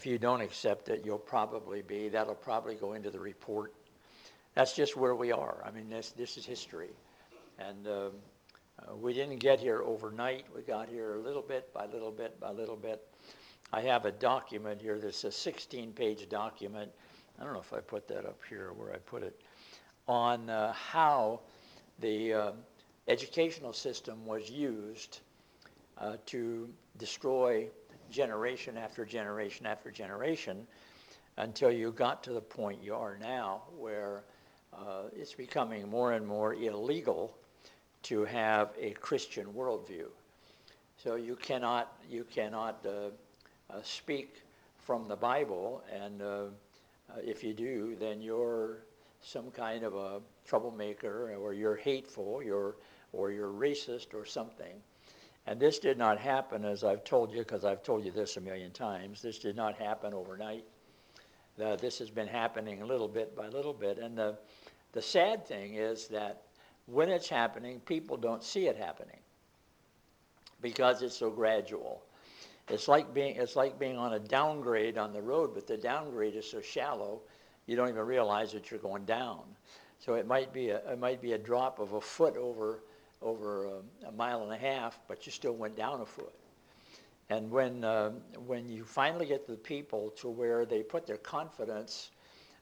If you don't accept it, that'll probably go into the report. That's just where we are. I mean, this is history. And we didn't get here overnight. We got here little bit by little bit by little bit. I have a document here that's a 16-page document. I don't know if I put that up here where I put it, on how the educational system was used to destroy generation after generation after generation until you got to the point you are now, where it's becoming more and more illegal to have a Christian worldview. So you cannot speak from the Bible, and if you do, then you're some kind of a troublemaker, or you're hateful, or you're racist or something. And this did not happen, as I've told you, because I've told you this a million times. This did not happen overnight. This has been happening little bit by little bit. And the sad thing is that when it's happening, people don't see it happening because it's so gradual. It's like being on a downgrade on the road, but the downgrade is so shallow, you don't even realize that you're going down. So it might be a drop of a foot over a mile and a half, but you still went down a foot. And when you finally get the people to where they put their confidence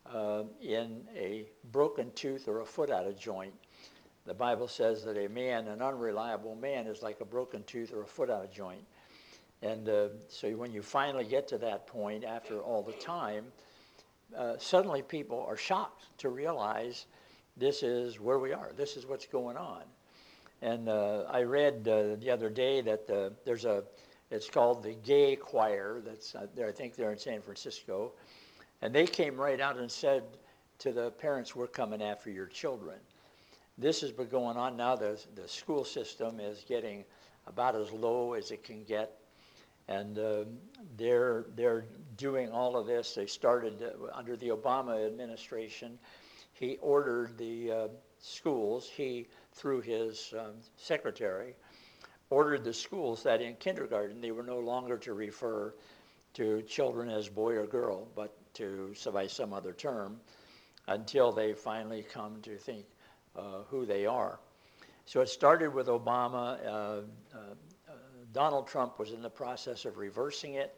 in a broken tooth or a foot out of joint, the Bible says that an unreliable man, is like a broken tooth or a foot out of joint. And so when you finally get to that point after all the time, suddenly people are shocked to realize this is where we are. This is what's going on. And I read the other day that it's called the Gay Choir. That's there. I think they're in San Francisco, and they came right out and said to the parents, "We're coming after your children." This has been going on now. The school system is getting about as low as it can get, and they're doing all of this. They started under the Obama administration. He ordered the schools. Through his secretary, ordered the schools that in kindergarten they were no longer to refer to children as boy or girl, but by some other term, until they finally come to think who they are. So it started with Obama. Donald Trump was in the process of reversing it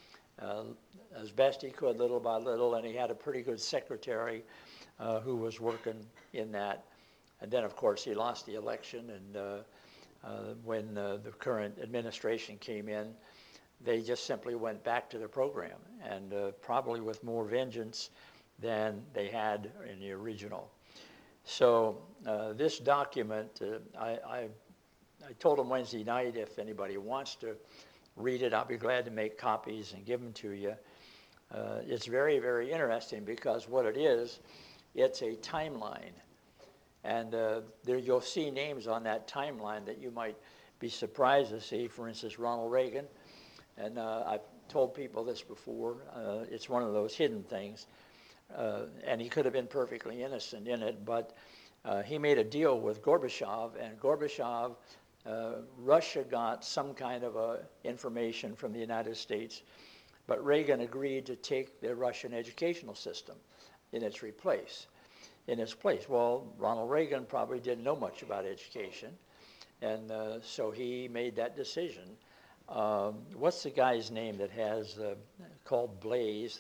as best he could, little by little, and he had a pretty good secretary who was working in that. And then, of course, he lost the election, and when the current administration came in, they just simply went back to the program, and probably with more vengeance than they had in the original. So this document, I told them Wednesday night, if anybody wants to read it, I'll be glad to make copies and give them to you. It's very, very interesting because what it is, it's a timeline. And there you'll see names on that timeline that you might be surprised to see. For instance, Ronald Reagan. And I've told people this before. It's one of those hidden things. And he could have been perfectly innocent in it, but he made a deal with Gorbachev, and Gorbachev, Russia got some kind of information from the United States, but Reagan agreed to take the Russian educational system in its place. Well, Ronald Reagan probably didn't know much about education, and so he made that decision. What's the guy's name that has called Blaze?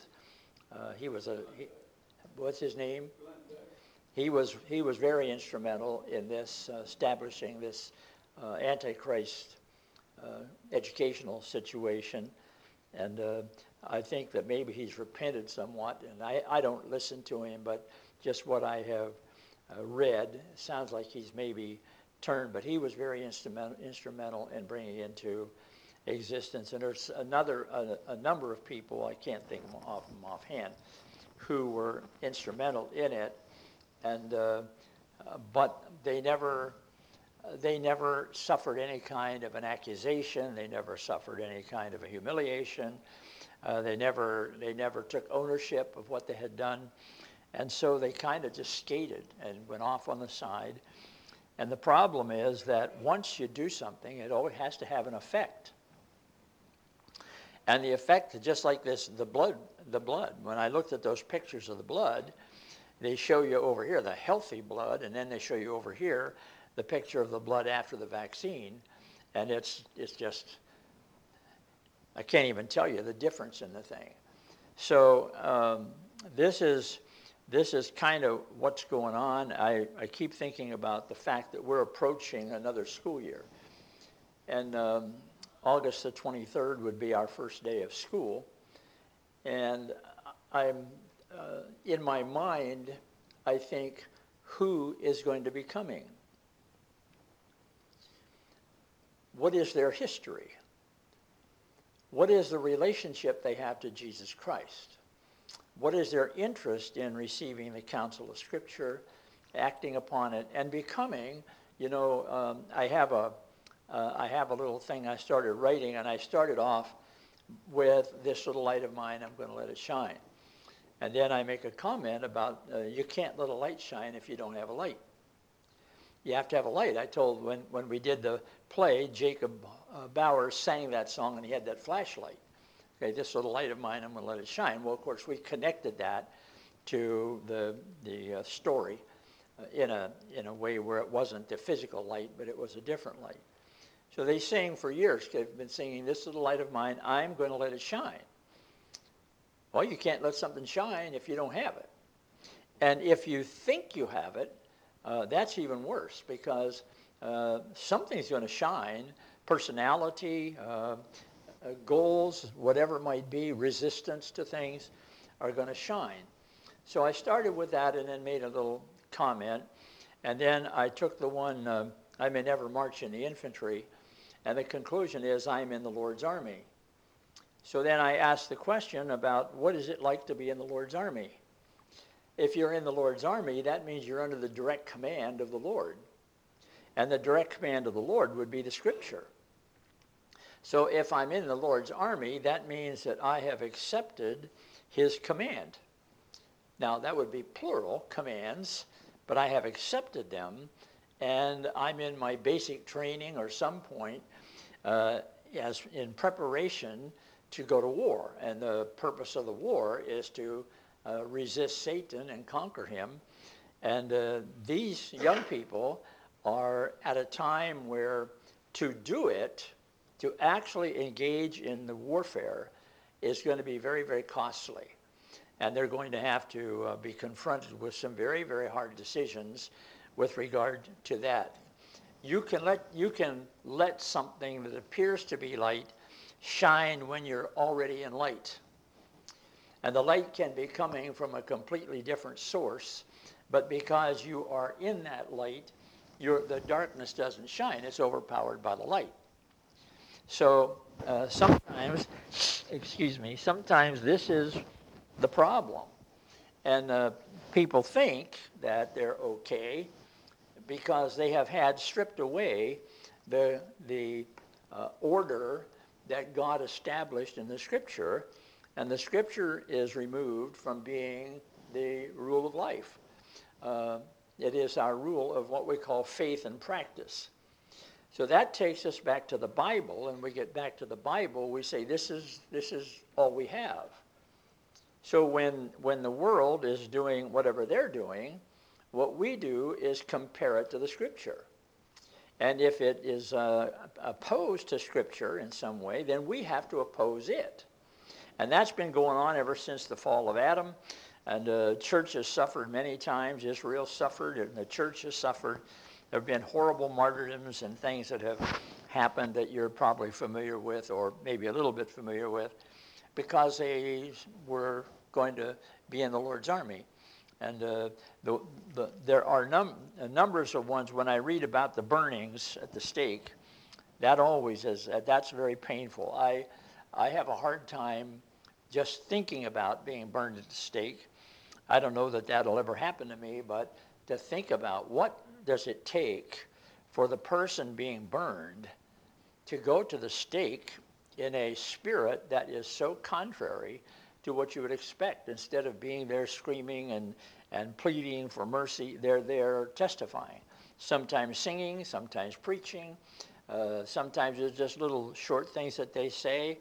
What's his name? He was very instrumental in this establishing this Antichrist educational situation, and I think that maybe he's repented somewhat. And I don't listen to him, but just what I have read, sounds like he's maybe turned, but he was very instrumental in bringing into existence. And there's a number of people, I can't think of them offhand, who were instrumental in it, and but they never suffered any kind of an accusation. They never suffered any kind of a humiliation. They never took ownership of what they had done. And so they kind of just skated and went off on the side. And the problem is that once you do something, it always has to have an effect. And the effect, just like this, the blood, when I looked at those pictures of the blood, they show you over here the healthy blood, and then they show you over here the picture of the blood after the vaccine. And it's just, I can't even tell you the difference in the thing. So this is kind of what's going on. I keep thinking about the fact that we're approaching another school year. And August the 23rd would be our first day of school. And I'm, in my mind, I think, who is going to be coming? What is their history? What is the relationship they have to Jesus Christ? What is their interest in receiving the counsel of Scripture, acting upon it, and becoming, I have a little thing I started writing, and I started off with this little light of mine, I'm going to let it shine. And then I make a comment about you can't let a light shine if you don't have a light. You have to have a light. I told when we did the play, Jacob Bauer sang that song, and he had that flashlight. Okay, this little light of mine, I'm going to let it shine. Well, of course, we connected that to the story in a way where it wasn't the physical light, but it was a different light. So they sing for years. They've been singing, this little light of mine, I'm going to let it shine. Well, you can't let something shine if you don't have it. And if you think you have it, that's even worse, because something's going to shine. Personality, goals, whatever it might be, resistance to things are going to shine. So I started with that and then made a little comment. And then I took the one, I may never march in the infantry. And the conclusion is I'm in the Lord's army. So then I asked the question about what is it like to be in the Lord's army? If you're in the Lord's army, that means you're under the direct command of the Lord. And the direct command of the Lord would be the Scripture. So if I'm in the Lord's army, that means that I have accepted his command. Now, that would be plural commands, but I have accepted them, and I'm in my basic training or some point as in preparation to go to war. And the purpose of the war is to resist Satan and conquer him. And these young people are at a time where to do it, to actually engage in the warfare, is going to be very, very costly. And they're going to have to be confronted with some very, very hard decisions with regard to that. You can let something that appears to be light shine when you're already in light. And the light can be coming from a completely different source, but because you are in that light, the darkness doesn't shine. It's overpowered by the light. So sometimes this is the problem. And people think that they're okay because they have had stripped away the order that God established in the Scripture, and the Scripture is removed from being the rule of life. It is our rule of what we call faith and practice. So that takes us back to the Bible, and we get back to the Bible, we say this is all we have. So when the world is doing whatever they're doing, what we do is compare it to the Scripture. And if it is opposed to Scripture in some way, then we have to oppose it. And that's been going on ever since the fall of Adam. And the church has suffered many times. Israel suffered, and the church has suffered. There have been horrible martyrdoms and things that have happened that you're probably familiar with, or maybe a little bit familiar with, because they were going to be in the Lord's army. And there are numbers of ones. When I read about the burnings at the stake, that always is, that's very painful. I have a hard time just thinking about being burned at the stake. I don't know that that'll ever happen to me, but to think about what does it take for the person being burned to go to the stake in a spirit that is so contrary to what you would expect. Instead of being there screaming and pleading for mercy, they're there testifying. Sometimes singing, sometimes preaching. Sometimes it's just little short things that they say.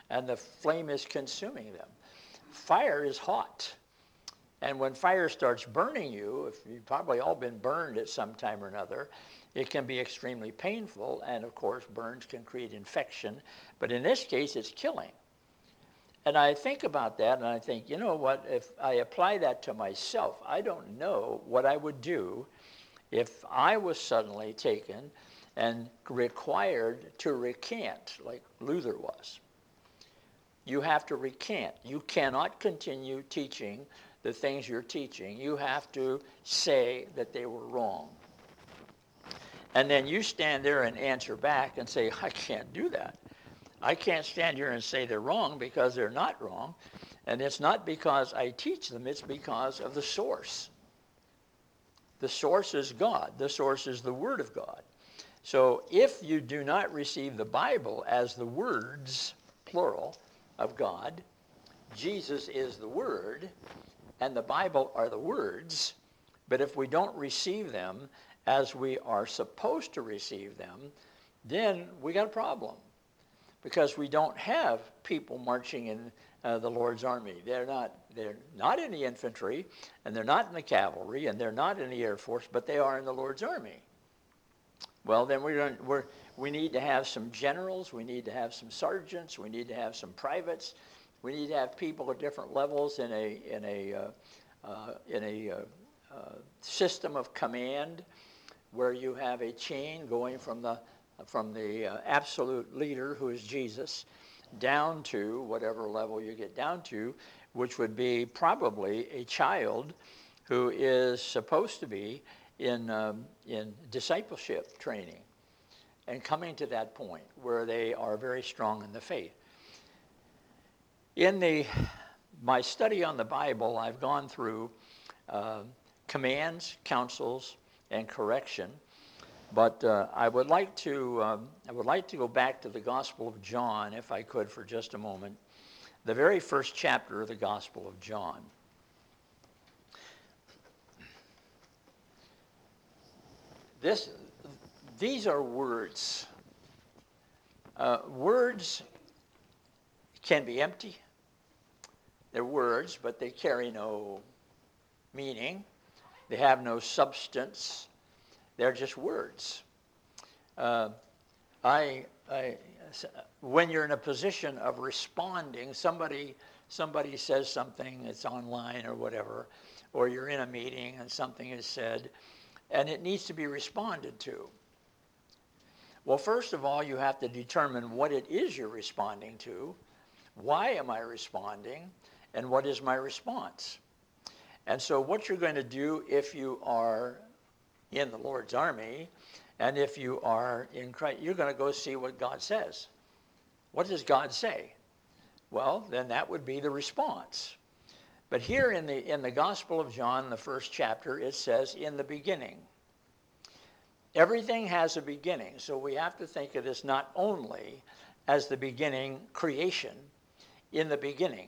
and the flame is consuming them. Fire is hot. And when fire starts burning you, if you've probably all been burned at some time or another, it can be extremely painful, and of course burns can create infection, but in this case it's killing. And I think about that and I think, you know what, if I apply that to myself, I don't know what I would do if I was suddenly taken and required to recant like Luther was. You have to recant. You cannot continue teaching the things you're teaching. You have to say that they were wrong. And then you stand there and answer back and say, I can't do that. I can't stand here and say they're wrong because they're not wrong. And it's not because I teach them, it's because of the source. The source is God. The source is the Word of God. So if you do not receive the Bible as the words, plural, of God, Jesus is the Word, and the Bible are the words, but if we don't receive them as we are supposed to receive them, then we got a problem, because we don't have people marching in the Lord's army. They're not in the infantry, and they're not in the cavalry, and they're not in the Air Force, but they are in the Lord's army. Well, then we need to have some generals, we need to have some sergeants, we need to have some privates, we need to have people at different levels in a system of command, where you have a chain going from the absolute leader, who is Jesus, down to whatever level you get down to, which would be probably a child who is supposed to be in discipleship training and coming to that point where they are very strong in the faith. In my study on the Bible, I've gone through commands, counsels, and correction, but I would like to go back to the Gospel of John, if I could, for just a moment. The very first chapter of the Gospel of John. These are words. Words can be empty. They're words, but they carry no meaning. They have no substance. They're just words. When you're in a position of responding, somebody says something that's online or whatever, or you're in a meeting and something is said, and it needs to be responded to. Well, first of all, you have to determine what it is you're responding to. Why am I responding? And what is my response? And so what you're going to do if you are in the Lord's army, and if you are in Christ, you're going to go see what God says. What does God say? Well, then that would be the response. But here in the Gospel of John, the first chapter, it says, in the beginning. Everything has a beginning, so we have to think of this not only as the beginning creation, in the beginning.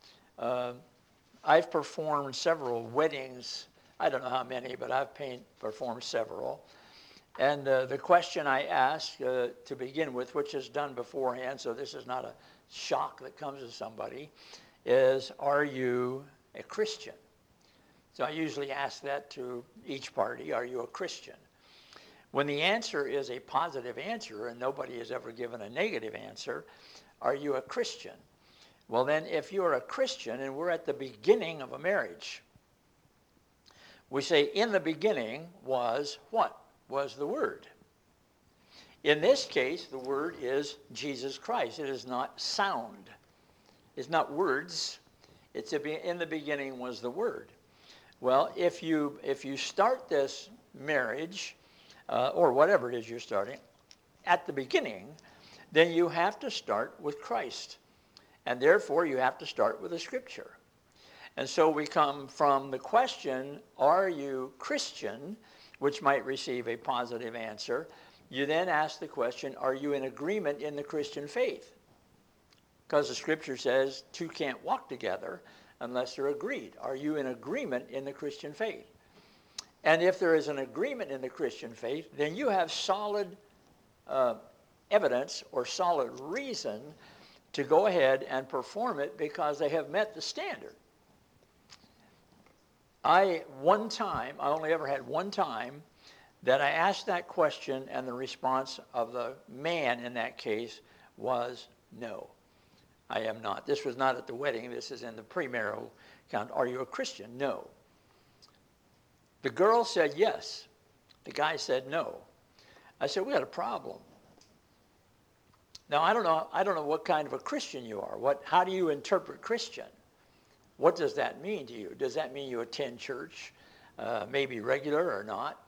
I've performed several weddings. I don't know how many, but I've performed several. And the question I ask to begin with, which is done beforehand, so this is not a shock that comes to somebody, is, are you a Christian? So I usually ask that to each party, are you a Christian? When the answer is a positive answer, and nobody has ever given a negative answer, are you a Christian? Well then, if you're a Christian, and we're at the beginning of a marriage, we say, in the beginning was what? Was the Word. In this case, the Word is Jesus Christ. It is not sound. It's not words. It's in the beginning was the Word. Well, if you start this marriage, or whatever it is you're starting, at the beginning, then you have to start with Christ. And therefore, you have to start with the Scripture. And so we come from the question, are you Christian, which might receive a positive answer. You then ask the question, are you in agreement in the Christian faith? Because the Scripture says two can't walk together unless they're agreed. Are you in agreement in the Christian faith? And if there is an agreement in the Christian faith, then you have solid evidence or solid reason to go ahead and perform it because they have met the standard. I only ever had one time that I asked that question, and the response of the man in that case was no. I am not. This was not at the wedding. This is in the premarital account. Are you a Christian? No. The girl said yes. The guy said no. I said, we got a problem. Now, I don't know what kind of a Christian you are. How do you interpret Christian? What does that mean to you? Does that mean you attend church, maybe regular or not?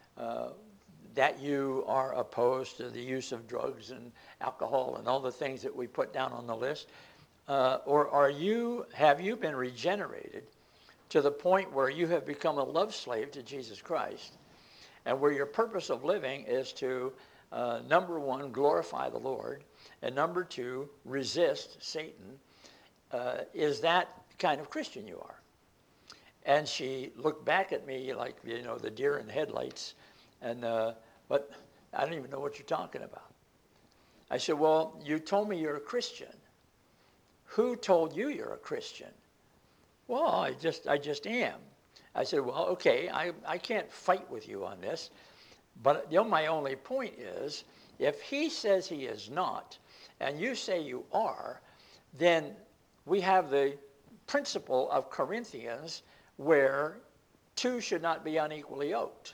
That you are opposed to the use of drugs and alcohol and all the things that we put down on the list? Or have you been regenerated to the point where you have become a love slave to Jesus Christ, and where your purpose of living is to, number one, glorify the Lord, and number two, resist Satan? Is that the kind of Christian you are? And she looked back at me like, the deer in the headlights, and but I don't even know what you're talking about. I said, well, you told me you're a Christian. Who told you you're a Christian? Well, I just am. I said, well, okay, I can't fight with you on this, but my only point is, if he says he is not, and you say you are, then we have the principle of Corinthians where two should not be unequally yoked,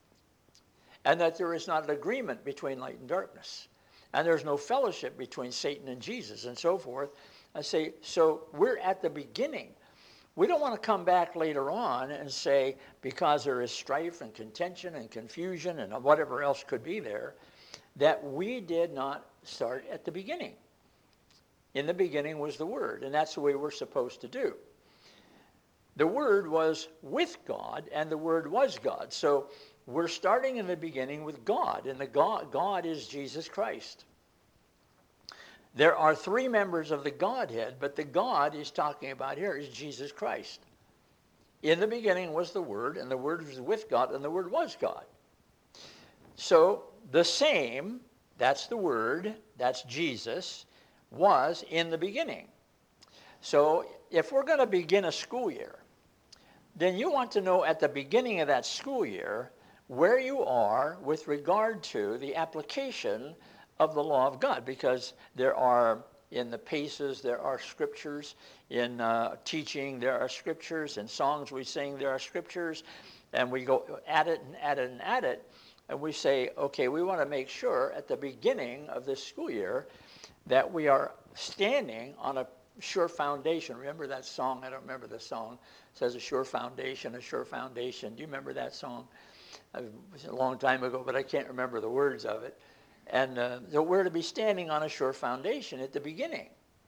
and that there is not an agreement between light and darkness, and there's no fellowship between Satan and Jesus, and so forth. I say, so we're at the beginning. We don't want to come back later on and say, because there is strife and contention and confusion and whatever else could be there, that we did not start at the beginning. In the beginning was the Word, and that's the way we're supposed to do. The Word was with God, and the Word was God. So we're starting in the beginning with God, and God is Jesus Christ. There are three members of the Godhead, but the God he's talking about here is Jesus Christ. In the beginning was the Word, and the Word was with God, and the Word was God. So the same, that's the Word, that's Jesus, was in the beginning. So if we're going to begin a school year, then you want to know at the beginning of that school year where you are with regard to the application of the law of God, because there are, in the paces, there are scriptures, in teaching, there are scriptures, in songs we sing, there are scriptures, and we go at it and at it and at it, and we say, okay, we want to make sure at the beginning of this school year that we are standing on a sure foundation. Remember that song? I don't remember the song. It says a sure foundation, a sure foundation. Do you remember that song? It was a long time ago, but I can't remember the words of it. And so we're to be standing on a sure foundation at the beginning.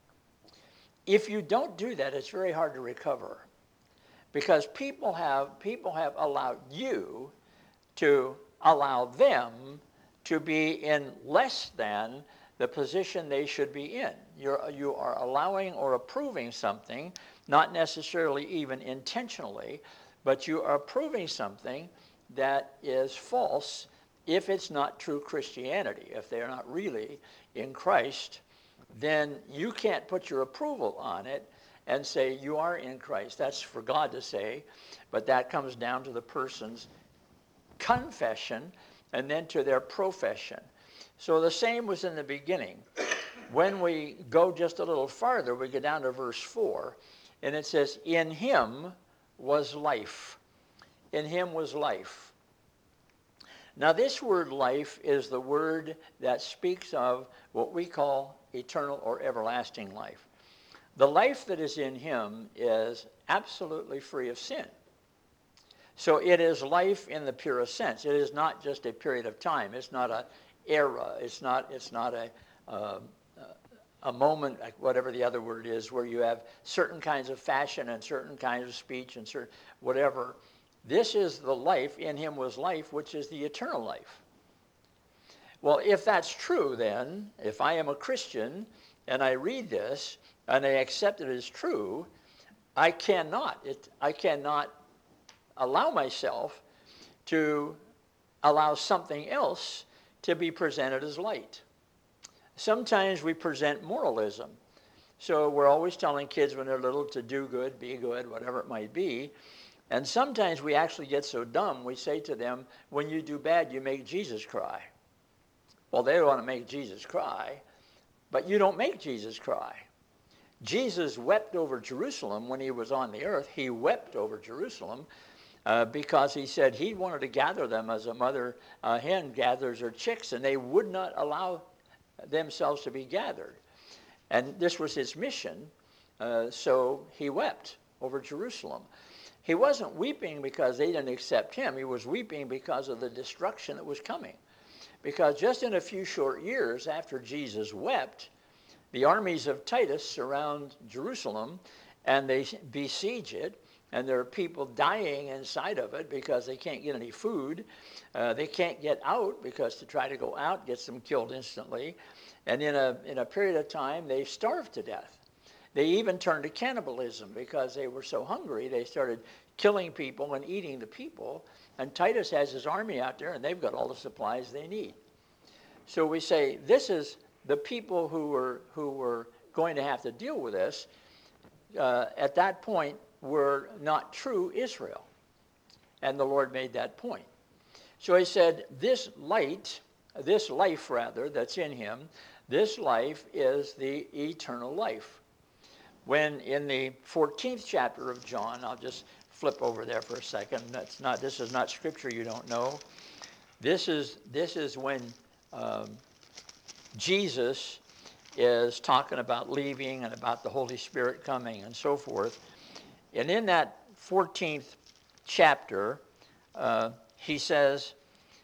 If you don't do that, it's very hard to recover, because people have allowed you to allow them to be in less than the position they should be in. You are allowing or approving something, not necessarily even intentionally, but you are approving something that is false if it's not true Christianity. If they're not really in Christ, then you can't put your approval on it and say you are in Christ. That's for God to say, but that comes down to the person's confession and then to their profession. So the same was in the beginning. When we go just a little farther, we get down to verse 4, and it says, in him was life. In him was life. Now this word life is the word that speaks of what we call eternal or everlasting life. The life that is in him is absolutely free of sin. So it is life in the purest sense. It is not just a period of time. It's not an era. It's not a moment, like whatever the other word is, where you have certain kinds of fashion and certain kinds of speech and certain whatever. This is the life. In him was life, which is the eternal life. Well, if that's true, then, if I am a Christian and I read this and I accept it as true, I cannot allow myself to allow something else to be presented as light. Sometimes we present moralism. So we're always telling kids when they're little to do good, be good, whatever it might be. And sometimes we actually get so dumb, we say to them, when you do bad, you make Jesus cry. Well, they want to make Jesus cry, but you don't make Jesus cry. Jesus wept over Jerusalem when he was on the earth. He wept over Jerusalem because he said he wanted to gather them as a mother hen gathers her chicks, and they would not allow themselves to be gathered. And this was his mission, so he wept over Jerusalem. He wasn't weeping because they didn't accept him. He was weeping because of the destruction that was coming. Because just in a few short years after Jesus wept, the armies of Titus surround Jerusalem, and they besiege it, and there are people dying inside of it because they can't get any food. They can't get out because to try to go out gets them killed instantly. And in a period of time, they starved to death. They even turned to cannibalism because they were so hungry. They started killing people and eating the people. And Titus has his army out there, and they've got all the supplies they need. So we say this is the people who were going to have to deal with this. At that point, were not true Israel. And the Lord made that point. So he said, this life that's in him, this life is the eternal life. When in the 14th chapter of John, I'll just flip over there for a second. This is not scripture you don't know. This is when Jesus is talking about leaving and about the Holy Spirit coming and so forth. And in that 14th chapter, he says,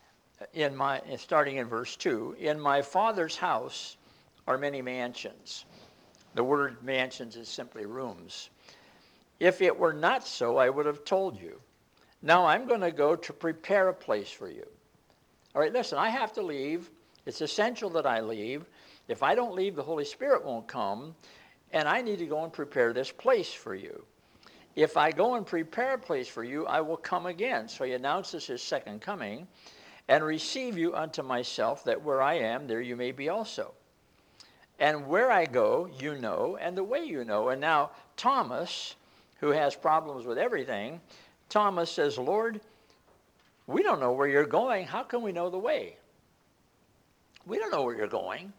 starting in verse 2, in my Father's house are many mansions. The word mansions is simply rooms. If it were not so, I would have told you. Now I'm going to go to prepare a place for you. All right, listen, I have to leave. It's essential that I leave. If I don't leave, the Holy Spirit won't come, and I need to go and prepare this place for you. If I go and prepare a place for you, I will come again. So he announces his second coming, and receive you unto myself, that where I am, there you may be also. And where I go, you know, and the way you know. And now Thomas, who has problems with everything, Thomas says, Lord, we don't know where you're going. How can we know the way? We don't know where you're going.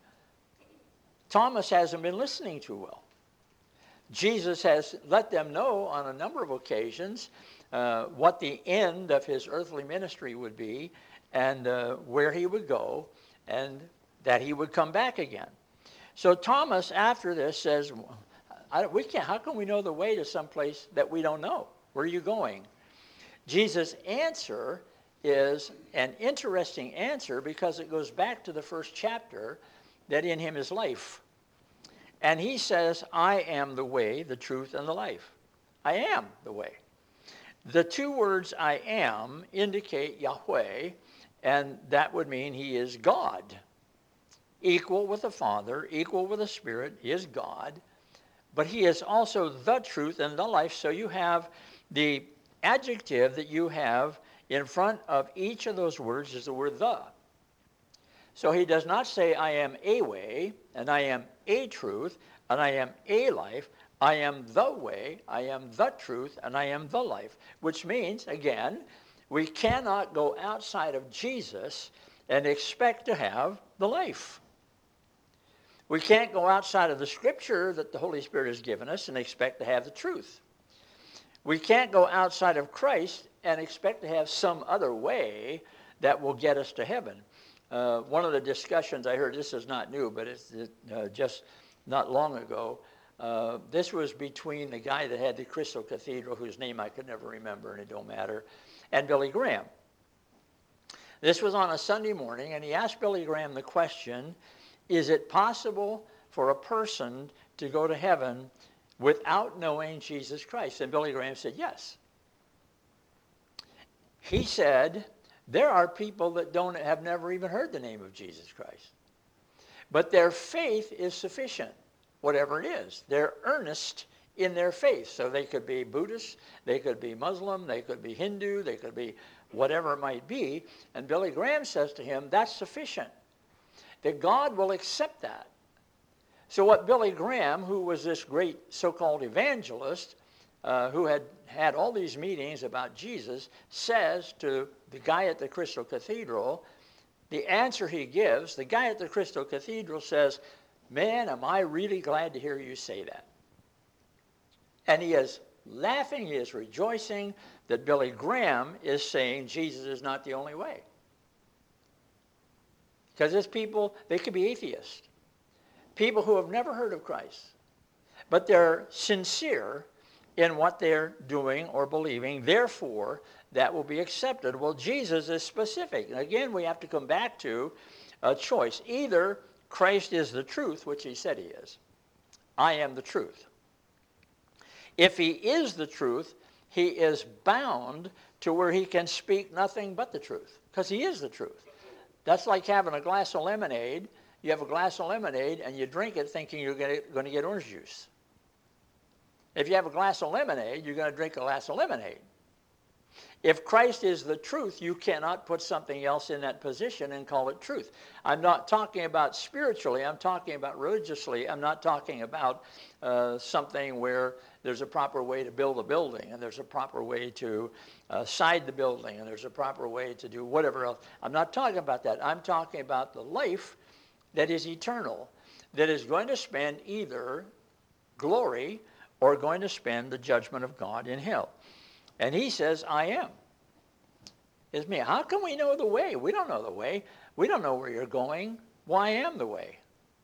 Thomas hasn't been listening too well. Jesus has let them know on a number of occasions what the end of his earthly ministry would be, and where he would go, and that he would come back again. So Thomas, after this, says, how can we know the way to some place that we don't know? Where are you going? Jesus' answer is an interesting answer because it goes back to the first chapter, that in him is life. And he says, I am the way, the truth, and the life. I am the way. The two words I am indicate Yahweh, and that would mean he is God. Equal with the Father, equal with the Spirit, he is God. But he is also the truth and the life. So you have the adjective that you have in front of each of those words is the word the. So he does not say, I am a way, and I am a truth, and I am a life. I am the way, I am the truth, and I am the life. Which means, again, we cannot go outside of Jesus and expect to have the life. We can't go outside of the scripture that the Holy Spirit has given us and expect to have the truth. We can't go outside of Christ and expect to have some other way that will get us to heaven. One of the discussions I heard, this is not new, but it's just not long ago, this was between the guy that had the Crystal Cathedral, whose name I could never remember, and it don't matter, and Billy Graham. This was on a Sunday morning, and he asked Billy Graham the question, is it possible for a person to go to heaven without knowing Jesus Christ? And Billy Graham said, yes. He said, there are people that have never even heard the name of Jesus Christ. But their faith is sufficient, whatever it is. They're earnest in their faith. So they could be Buddhist, they could be Muslim, they could be Hindu, they could be whatever it might be. And Billy Graham says to him, that's sufficient. That God will accept that. So what Billy Graham, who was this great so-called evangelist, who had all these meetings about Jesus, says to the guy at the Crystal Cathedral, the answer he gives, the guy at the Crystal Cathedral says, "Man, am I really glad to hear you say that." And he is laughing, he is rejoicing that Billy Graham is saying Jesus is not the only way. Because there's people, they could be atheists, people who have never heard of Christ, but they're sincere in what they're doing or believing, therefore that will be accepted. Well, Jesus is specific. And again, we have to come back to a choice. Either Christ is the truth, which he said he is. I am the truth. If he is the truth, he is bound to where he can speak nothing but the truth, because he is the truth. That's like having a glass of lemonade. You have a glass of lemonade and you drink it thinking you're going to get orange juice. If you have a glass of lemonade, you're going to drink a glass of lemonade. If Christ is the truth, you cannot put something else in that position and call it truth. I'm not talking about spiritually. I'm talking about religiously. I'm not talking about something where there's a proper way to build a building and there's a proper way to side the building and there's a proper way to do whatever else. I'm not talking about that. I'm talking about the life that is eternal, that is going to spend either glory or going to spend the judgment of God in hell. And he says, I am. It's me. How can we know the way? We don't know the way. We don't know where you're going. Well, I am the way.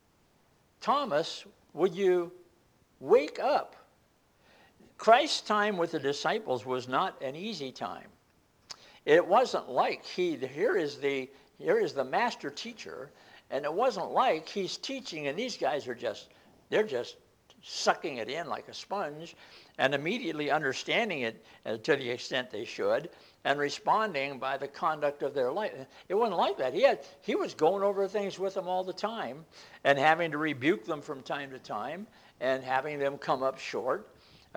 Thomas, would you wake up? Christ's time with the disciples was not an easy time. It wasn't like here is the master teacher, and it wasn't like he's teaching and these guys they're just sucking it in like a sponge and immediately understanding it to the extent they should and responding by the conduct of their life. It wasn't like that. He was going over things with them all the time and having to rebuke them from time to time and having them come up short,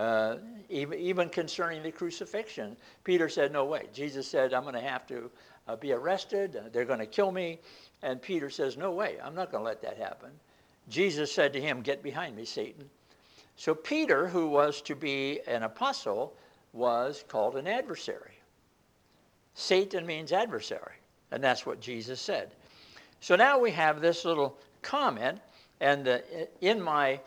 even concerning the crucifixion. Peter said, no way. Jesus said, I'm going to have to be arrested. They're going to kill me. And Peter says, no way. I'm not going to let that happen. Jesus said to him, get behind me, Satan. So Peter, who was to be an apostle, was called an adversary. Satan means adversary, and that's what Jesus said. So now we have this little comment, and in my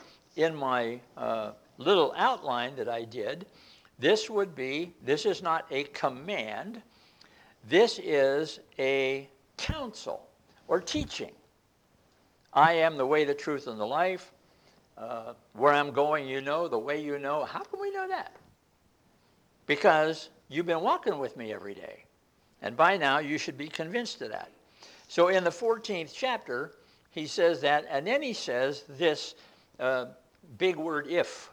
little outline that I did, this is not a command, this is a counsel or teaching. I am the way, the truth, and the life. Where I'm going, you know. The way, you know. How can we know that? Because you've been walking with me every day. And by now, you should be convinced of that. So in the 14th chapter, he says that, and then he says this big word, if.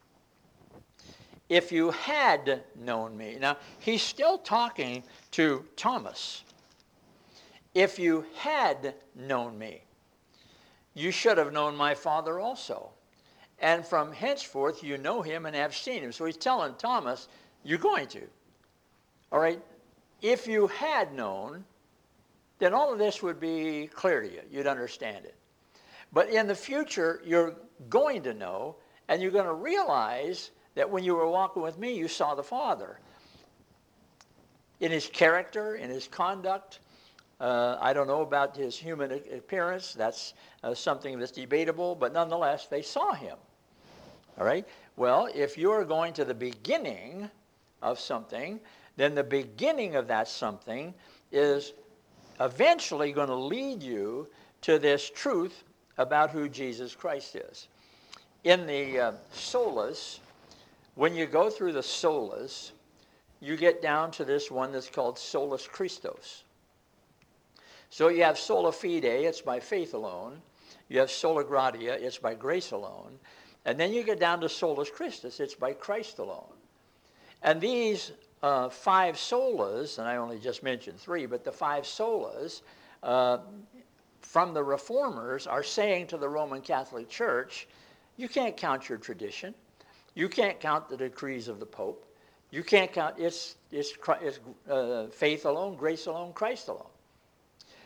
If you had known me. Now, he's still talking to Thomas. If you had known me, you should have known my Father also. And from henceforth you know him and have seen him. So he's telling Thomas, you're going to. All right? If you had known, then all of this would be clear to you. You'd understand it. But in the future, you're going to know, and you're going to realize that when you were walking with me, you saw the Father. In his character, in his conduct. I don't know about his human appearance. That's something that's debatable, but nonetheless, they saw him. All right? Well, if you're going to the beginning of something, then the beginning of that something is eventually going to lead you to this truth about who Jesus Christ is. In the solas, when you go through the solas, you get down to this one that's called solus Christus. So you have sola fide, it's by faith alone. You have sola gratia, it's by grace alone. And then you get down to solus Christus, it's by Christ alone. And these 5 solas, and I only just mentioned 3, but the 5 solas from the Reformers are saying to the Roman Catholic Church, you can't count your tradition. You can't count the decrees of the Pope. You can't count, it's faith alone, grace alone, Christ alone.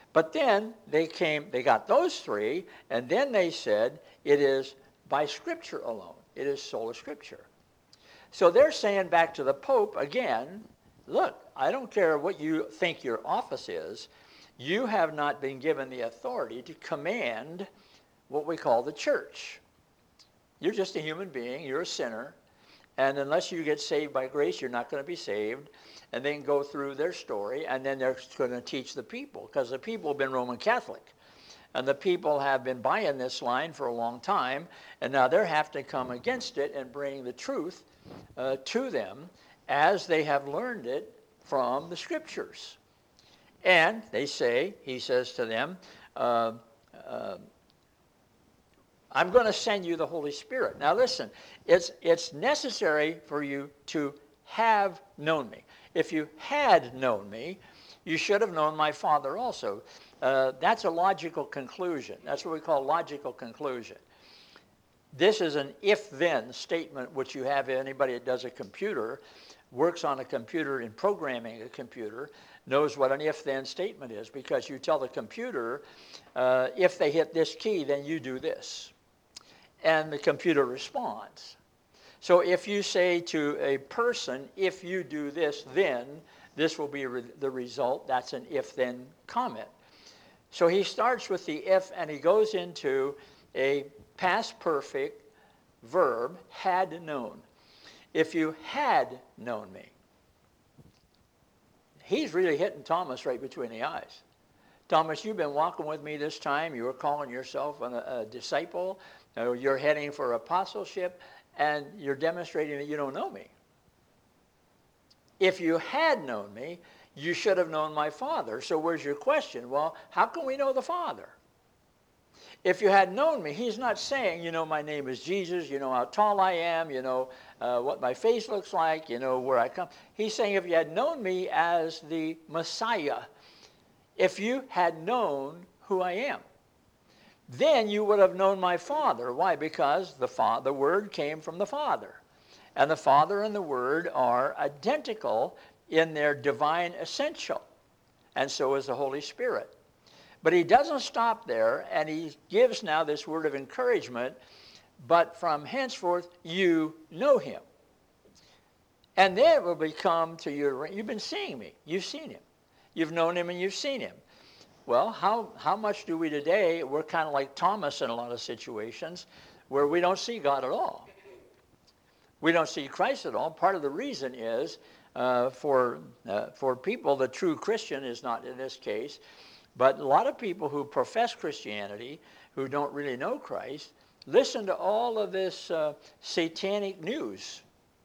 But then they got those three, and then they said it is by Scripture alone. It is sola Scriptura. So they're saying back to the Pope again, look, I don't care what you think your office is, you have not been given the authority to command what we call the church. You're just a human being, you're a sinner, and unless you get saved by grace, you're not going to be saved. And then go through their story, and then they're going to teach the people, because the people have been Roman Catholic. And the people have been buying this line for a long time, and now they have to come against it and bring the truth to them as they have learned it from the Scriptures. And they say, he says to them, I'm going to send you the Holy Spirit. Now listen, it's necessary for you to have known me. If you had known me, you should have known my Father also. That's a logical conclusion. That's what we call logical conclusion. This is an if-then statement, which you have anybody that does a computer, works on a computer in programming a computer, knows what an if-then statement is, because you tell the computer, if they hit this key, then you do this. And the computer responds. So if you say to a person, if you do this, then this will be the result, that's an if-then comment. So he starts with the if, and he goes into a past perfect verb, had known. If you had known me. He's really hitting Thomas right between the eyes. Thomas, you've been walking with me this time. You were calling yourself a disciple. You're heading for apostleship, and you're demonstrating that you don't know me. If you had known me, you should have known my Father. So where's your question? Well, how can we know the Father? If you had known me, he's not saying, you know, my name is Jesus, you know how tall I am, you know what my face looks like, you know where I come. He's saying if you had known me as the Messiah, if you had known who I am, then you would have known my Father. Why? Because the Word came from the Father. And the Father and the Word are identical in their divine essential. And so is the Holy Spirit. But he doesn't stop there, and he gives now this word of encouragement, but from henceforth you know him. And then it will become to you, you've been seeing me, you've seen him. You've known him and you've seen him. Well, how much do we today, we're kind of like Thomas in a lot of situations, where we don't see God at all. We don't see Christ at all. Part of the reason is, for people, the true Christian is not in this case, but a lot of people who profess Christianity, who don't really know Christ, listen to all of this satanic news.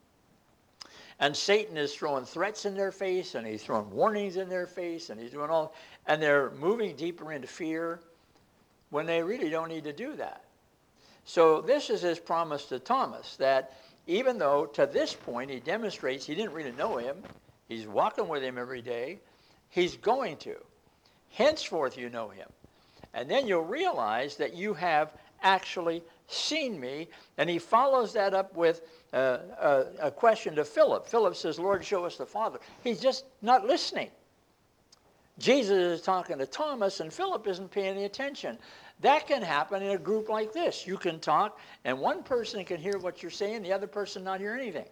And Satan is throwing threats in their face, and he's throwing warnings in their face, and he's doing all, and they're moving deeper into fear when they really don't need to do that. So this is his promise to Thomas, that even though to this point he demonstrates he didn't really know him, he's walking with him every day, he's going to. Henceforth you know him. And then you'll realize that you have actually seen me. And he follows that up with a question to Philip. Philip says, Lord, show us the Father. He's just not listening. Jesus is talking to Thomas, and Philip isn't paying any attention. That can happen in a group like this. You can talk, and one person can hear what you're saying, the other person not hear anything.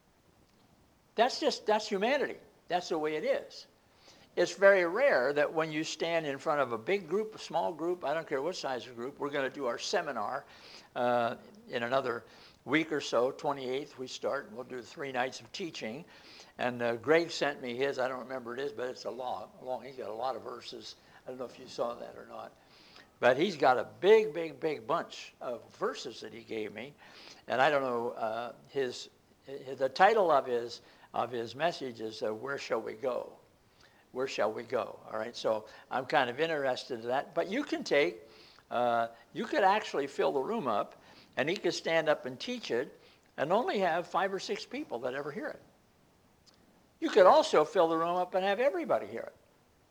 That's humanity. That's the way it is. It's very rare that when you stand in front of a big group, a small group, I don't care what size of group, we're going to do our seminar in another week or so, 28th we start, and we'll do 3 nights of teaching. And Greg sent me his, I don't remember it is, but it's a long, he's got a lot of verses. I don't know if you saw that or not. But he's got a big, big, big bunch of verses that he gave me. And I don't know, the title of his message is, Where Shall We Go? Where shall we go? All right, so I'm kind of interested in that. But you can you could actually fill the room up, and he could stand up and teach it, and only have 5 or 6 people that ever hear it. You could also fill the room up and have everybody hear it.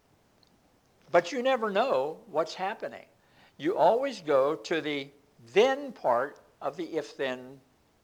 But you never know what's happening. You always go to the then part of the if-then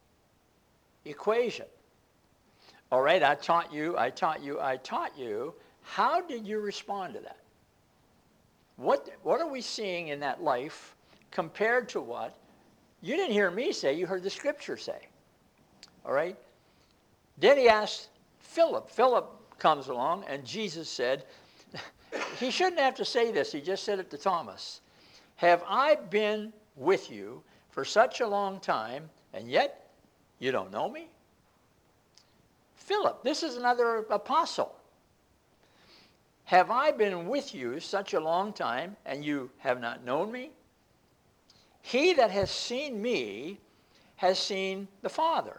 equation. All right, I taught you. How did you respond to that? What are we seeing in that life compared to what you didn't hear me say, you heard the scripture say? All right? Then he asked Philip. Philip comes along, and Jesus said, he shouldn't have to say this, he just said it to Thomas. Have I been with you for such a long time, and yet you don't know me? Philip, this is another apostle. Have I been with you such a long time, and you have not known me? He that has seen me has seen the Father.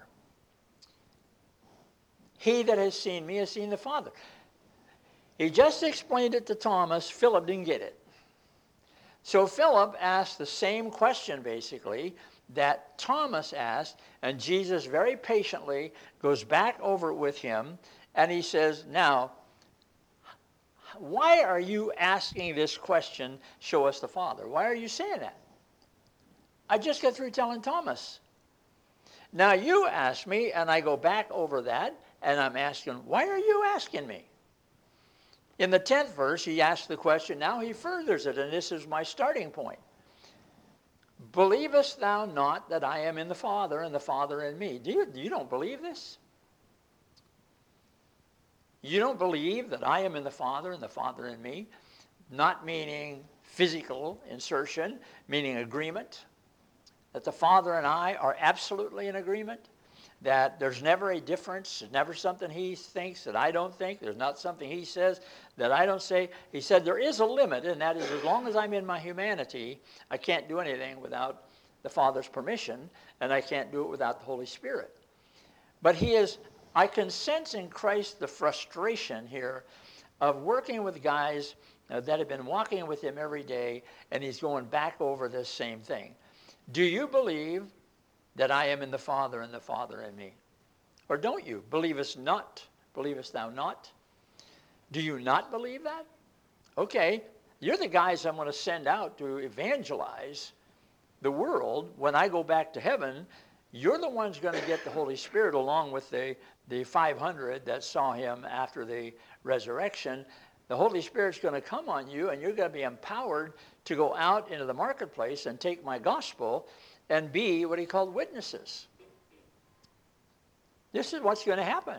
He that has seen me has seen the Father. He just explained it to Thomas. Philip didn't get it. So Philip asked the same question, basically, that Thomas asked, and Jesus very patiently goes back over it with him, and he says, now, why are you asking this question, show us the Father? Why are you saying that? I just got through telling Thomas. Now you ask me, and I go back over that, and I'm asking, why are you asking me? In the 10th verse, he asks the question, now he furthers it, and this is my starting point. Believest thou not that I am in the Father, and the Father in me? You don't believe this? You don't believe that I am in the Father, and the Father in me? Not meaning physical insertion, meaning agreement. That the Father and I are absolutely in agreement. That there's never a difference. There's never something he thinks that I don't think. There's not something he says that I don't say. He said there is a limit, and that is as long as I'm in my humanity, I can't do anything without the Father's permission, and I can't do it without the Holy Spirit. But I can sense in Christ the frustration here of working with guys that have been walking with him every day, and he's going back over this same thing. Do you believe that I am in the Father, and the Father in me? Or don't you? Believest thou not? Do you not believe that? Okay, you're the guys I'm going to send out to evangelize the world. When I go back to heaven, you're the ones going to get the Holy Spirit along with the 500 that saw him after the resurrection. The Holy Spirit's going to come on you, and you're going to be empowered to go out into the marketplace and take my gospel and be what he called witnesses. This is what's going to happen.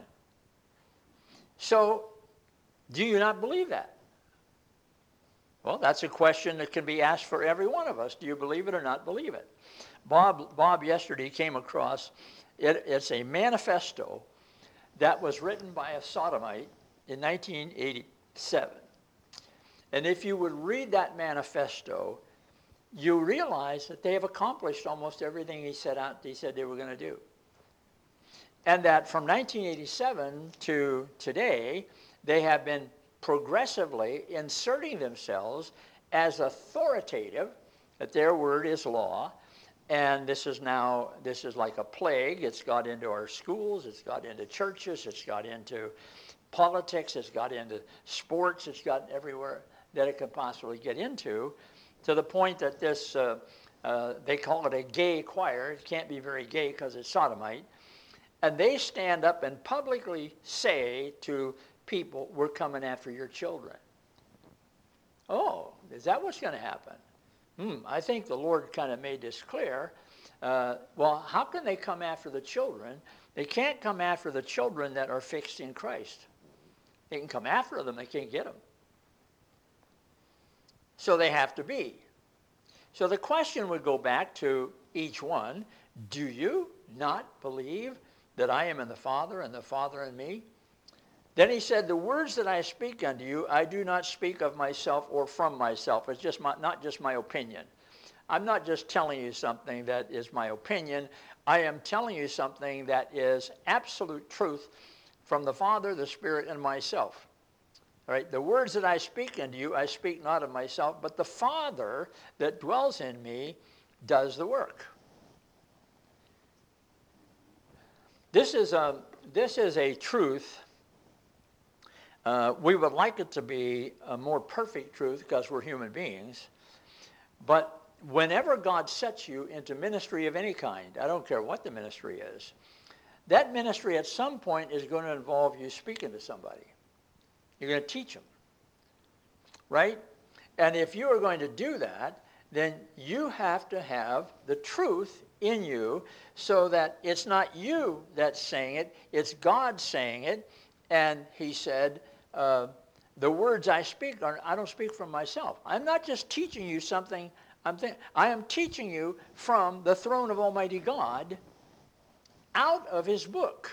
So, do you not believe that? Well, that's a question that can be asked for every one of us. Do you believe it or not believe it? Bob yesterday came across, it's a manifesto that was written by a sodomite in 1987. And if you would read that manifesto, you realize that they have accomplished almost everything he said they were going to do. And that from 1987 to today, they have been progressively inserting themselves as authoritative, that their word is law, and this is like a plague. It's got into our schools, it's got into churches, it's got into politics, it's got into sports, it's got everywhere that it could possibly get into, to the point that this, they call it a gay choir. It can't be very gay because it's sodomite. And they stand up and publicly say to people, we're coming after your children. Oh, is that what's going to happen? I think the Lord kind of made this clear. Well, how can they come after the children? They can't come after the children that are fixed in Christ. They can come after them, they can't get them. So they have to be. So the question would go back to each one. Do you not believe that I am in the Father, and the Father in me? Then he said, the words that I speak unto you, I do not speak of myself or from myself. It's just not just my opinion. I'm not just telling you something that is my opinion. I am telling you something that is absolute truth from the Father, the Spirit, and myself. All right, the words that I speak unto you, I speak not of myself, but the Father that dwells in me does the work. This is a truth. We would like it to be a more perfect truth because we're human beings. But whenever God sets you into ministry of any kind, I don't care what the ministry is, that ministry at some point is going to involve you speaking to somebody. You're going to teach them, right? And if you are going to do that, then you have to have the truth in you so that it's not you that's saying it, it's God saying it. And he said, the words I speak, I don't speak from myself. I'm not just teaching you something. I am teaching you from the throne of Almighty God out of his book.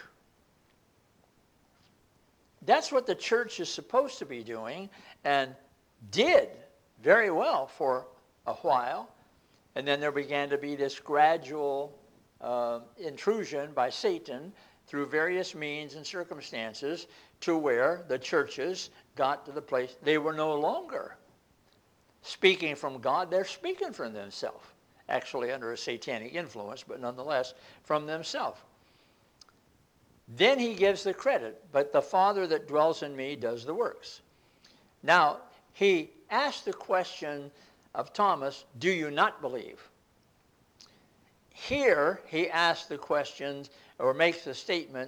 That's what the church is supposed to be doing and did very well for a while. And then there began to be this gradual intrusion by Satan through various means and circumstances to where the churches got to the place they were no longer speaking from God. They're speaking from themselves, actually under a satanic influence, but nonetheless from themselves. Then he gives the credit, but the Father that dwells in me does the works. Now, he asked the question of Thomas, do you not believe? Here, he asks the question, or makes the statement,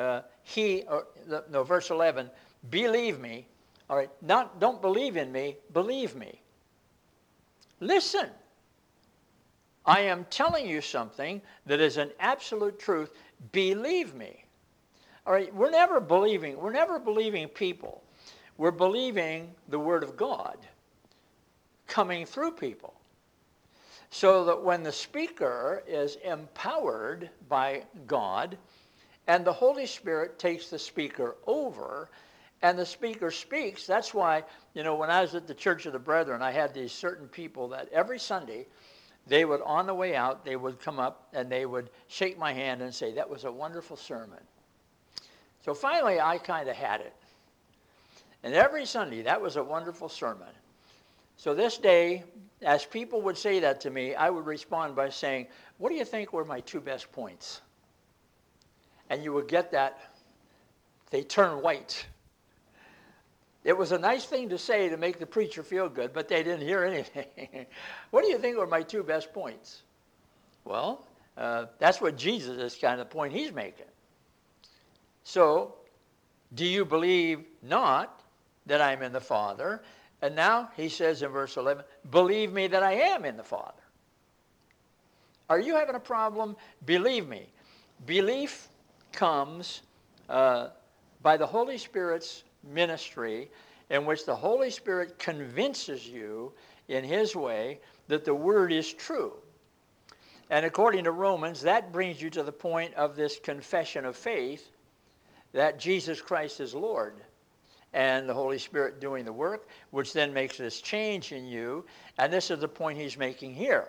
verse 11, believe me. All right, don't believe in me, believe me. Listen, I am telling you something that is an absolute truth. Believe me. All right, we're never believing people. We're believing the Word of God coming through people. So that when the speaker is empowered by God and the Holy Spirit takes the speaker over and the speaker speaks, that's why, when I was at the Church of the Brethren, I had these certain people that every Sunday, they would, on the way out, they would come up and they would shake my hand and say, that was a wonderful sermon. So finally, I kind of had it. And every Sunday, that was a wonderful sermon. So this day, as people would say that to me, I would respond by saying, what do you think were my 2 best points? And you would get that, they turn white. It was a nice thing to say to make the preacher feel good, but they didn't hear anything. What do you think were my 2 best points? Well, that's what Jesus is kind of the point he's making. So, do you believe not that I'm in the Father? And now he says in verse 11, believe me that I am in the Father. Are you having a problem? Believe me. Belief comes by the Holy Spirit's ministry, in which the Holy Spirit convinces you in his way that the Word is true. And according to Romans, that brings you to the point of this confession of faith that Jesus Christ is Lord, and the Holy Spirit doing the work, which then makes this change in you. And this is the point he's making here.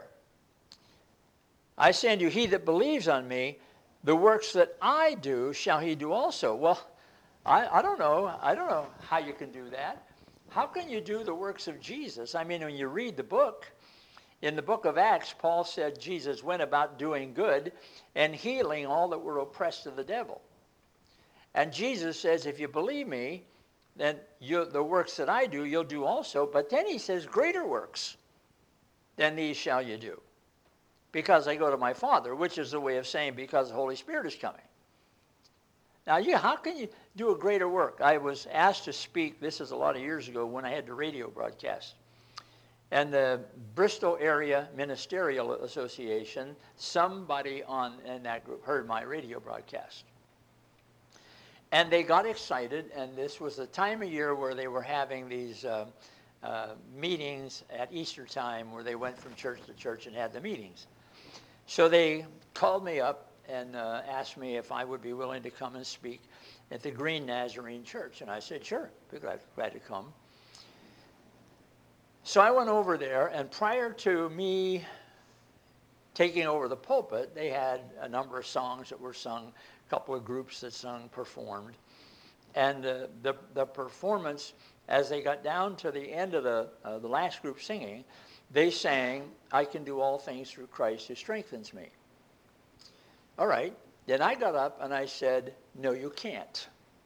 I say unto you, he that believes on me, the works that I do shall he do also. Well, I don't know. I don't know how you can do that. How can you do the works of Jesus? I mean, when you read the book, in the book of Acts, Paul said Jesus went about doing good and healing all that were oppressed of the devil. And Jesus says, if you believe me, then the works that I do, you'll do also. But then he says, greater works than these shall you do, because I go to my Father, which is the way of saying because the Holy Spirit is coming. Now, how can you do a greater work? I was asked to speak, this is a lot of years ago, when I had the radio broadcast. And the Bristol Area Ministerial Association, somebody in that group heard my radio broadcast. And they got excited, and this was the time of year where they were having these meetings at Easter time where they went from church to church and had the meetings. So they called me up and asked me if I would be willing to come and speak at the Green Nazarene Church. And I said, sure, be glad to come. So I went over there, and prior to me taking over the pulpit, they had a number of songs that were sung, a couple of groups that performed. And the performance, as they got down to the end of the last group singing, they sang, I can do all things through Christ who strengthens me. All right. Then I got up and I said, no, you can't.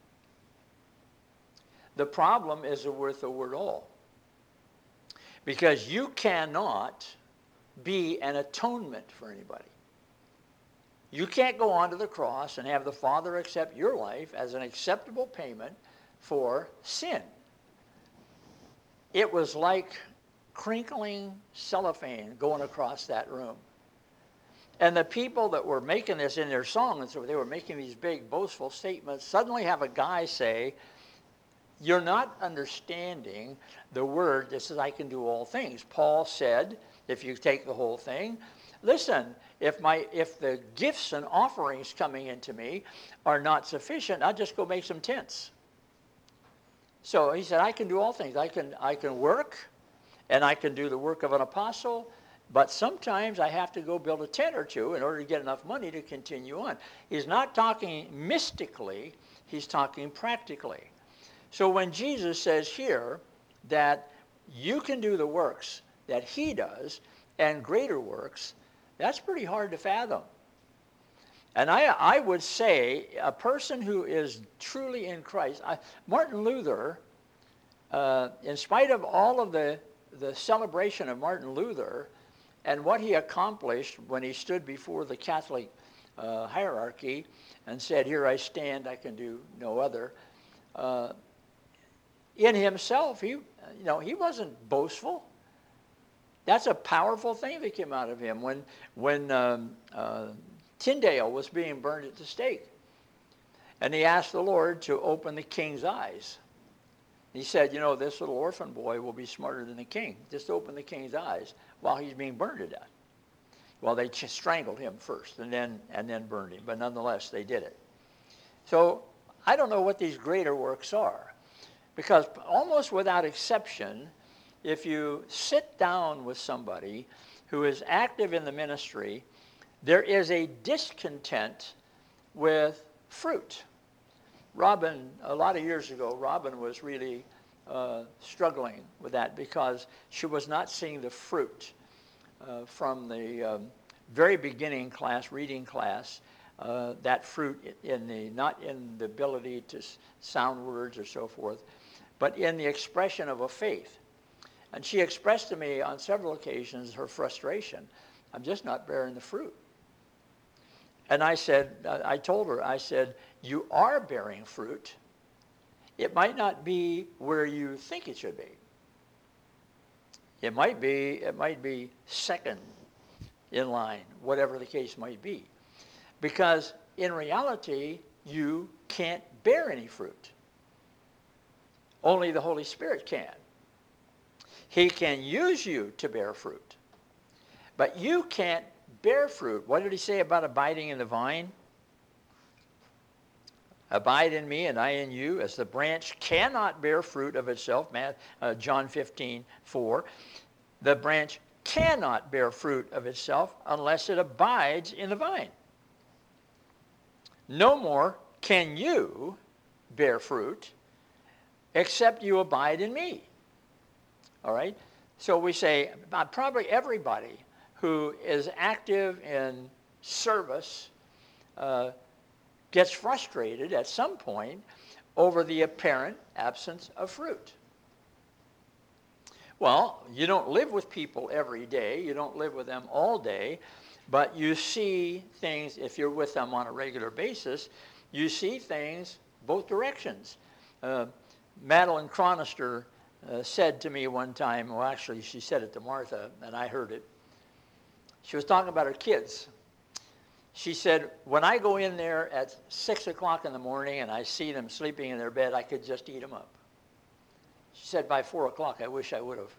The problem is with the word all. Because you cannot be an atonement for anybody. You can't go onto the cross and have the Father accept your life as an acceptable payment for sin. It was like crinkling cellophane going across that room. And the people that were making this in their song, and so they were making these big boastful statements, suddenly have a guy say, you're not understanding the word that says I can do all things. Paul said, if you take the whole thing, listen, if the gifts and offerings coming into me are not sufficient, I'll just go make some tents. So he said, I can do all things. I can work, and I can do the work of an apostle, but sometimes I have to go build a tent or two in order to get enough money to continue on. He's not talking mystically, he's talking practically. So when Jesus says here that you can do the works that he does and greater works, that's pretty hard to fathom. And I would say a person who is truly in Christ, Martin Luther, in spite of all of the celebration of Martin Luther and what he accomplished when he stood before the Catholic hierarchy and said, here I stand, I can do no other, in himself, he wasn't boastful. That's a powerful thing that came out of him. When Tyndale was being burned at the stake, and he asked the Lord to open the king's eyes. He said, this little orphan boy will be smarter than the king. Just open the king's eyes while he's being burned to death. Well, they strangled him first and then burned him, but nonetheless, they did it. So I don't know what these greater works are, because almost without exception, if you sit down with somebody who is active in the ministry, there is a discontent with fruit. Robin, a lot of years ago, Robin was really struggling with that because she was not seeing the fruit from the very beginning class, reading class, that fruit not in the ability to sound words or so forth, but in the expression of a faith. And she expressed to me on several occasions her frustration. I'm just not bearing the fruit. And I told her, I said, you are bearing fruit. It might not be where you think it should be. It might be second in line, whatever the case might be. Because in reality, you can't bear any fruit. Only the Holy Spirit can. He can use you to bear fruit. But you can't bear fruit. What did he say about abiding in the vine? Abide in me and I in you, as the branch cannot bear fruit of itself, John 15:4. The branch cannot bear fruit of itself unless it abides in the vine. No more can you bear fruit except you abide in me. All right? So we say probably everybody who is active in service gets frustrated at some point over the apparent absence of fruit. Well, you don't live with people every day. You don't live with them all day. But you see things, if you're with them on a regular basis, you see things both directions. Madeline Chronister said to me one time, well, actually, she said it to Martha, and I heard it. She was talking about her kids. She said, when I go in there at 6 o'clock in the morning and I see them sleeping in their bed, I could just eat them up. She said, by 4 o'clock, I wish I would have.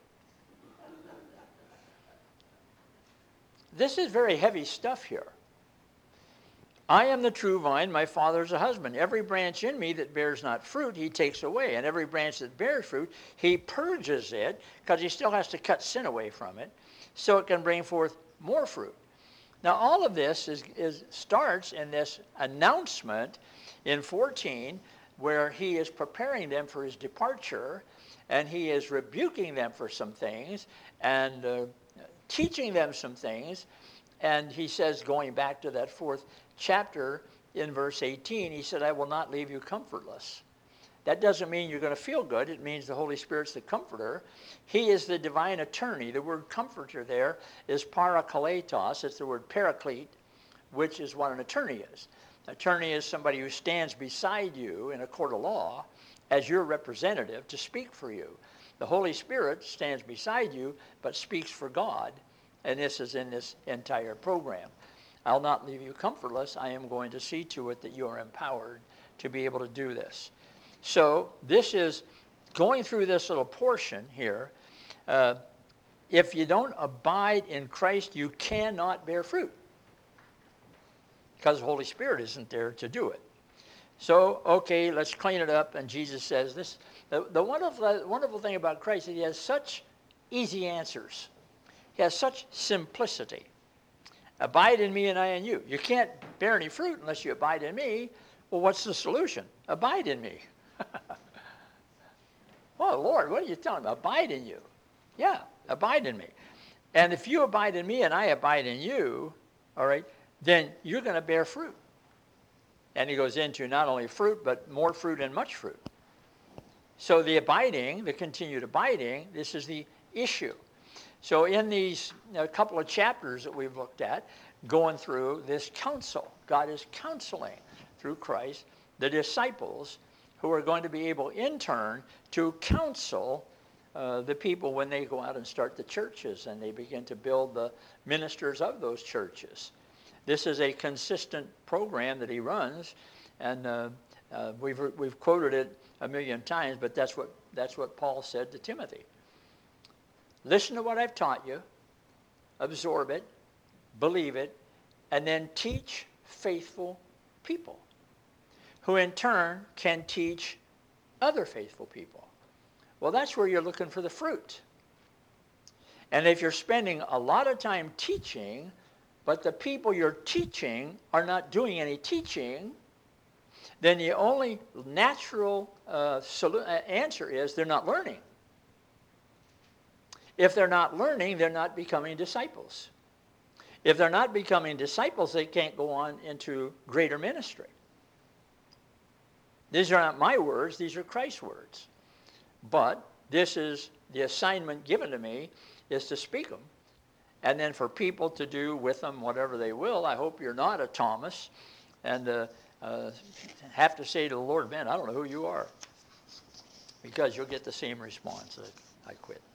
This is very heavy stuff here. I am the true vine, my Father is a husband. Every branch in me that bears not fruit, he takes away. And every branch that bears fruit, he purges it, because he still has to cut sin away from it, so it can bring forth more fruit. Now, all of this starts in this announcement in 14, where he is preparing them for his departure, and he is rebuking them for some things, and teaching them some things. And he says, going back to that 4th chapter in verse 18, he said, I will not leave you comfortless. That doesn't mean you're going to feel good. It means the Holy Spirit's the comforter. He is the divine attorney. The word comforter there is parakletos. It's the word paraclete, which is what an attorney is. An attorney is somebody who stands beside you in a court of law as your representative to speak for you. The Holy Spirit stands beside you, but speaks for God. And this is in this entire program. I'll not leave you comfortless. I am going to see to it that you are empowered to be able to do this. So this is going through this little portion here. If you don't abide in Christ, you cannot bear fruit, because the Holy Spirit isn't there to do it. So, okay, let's clean it up. And Jesus says this. The wonderful thing about Christ is he has such easy answers. He has such simplicity. Abide in me and I in you. You can't bear any fruit unless you abide in me. Well, what's the solution? Abide in me. Oh, Lord, what are you telling me? Abide in you. Yeah, abide in me. And if you abide in me and I abide in you, all right, then you're going to bear fruit. And he goes into not only fruit, but more fruit and much fruit. So the abiding, the continued abiding, this is the issue. So in these couple of chapters that we've looked at, going through this counsel, God is counseling through Christ the disciples who are going to be able in turn to counsel the people when they go out and start the churches and they begin to build the ministers of those churches. This is a consistent program that he runs, and we've quoted it a million times, but that's what Paul said to Timothy. Listen to what I've taught you, absorb it, believe it, and then teach faithful people, who in turn can teach other faithful people. Well, that's where you're looking for the fruit. And if you're spending a lot of time teaching, but the people you're teaching are not doing any teaching, then the only natural answer is they're not learning. If they're not learning, they're not becoming disciples. If they're not becoming disciples, they can't go on into greater ministry. These are not my words, these are Christ's words. But this is the assignment given to me, is to speak them. And then for people to do with them whatever they will. I hope you're not a Thomas and have to say to the Lord, man, I don't know who you are. Because you'll get the same response that I quit.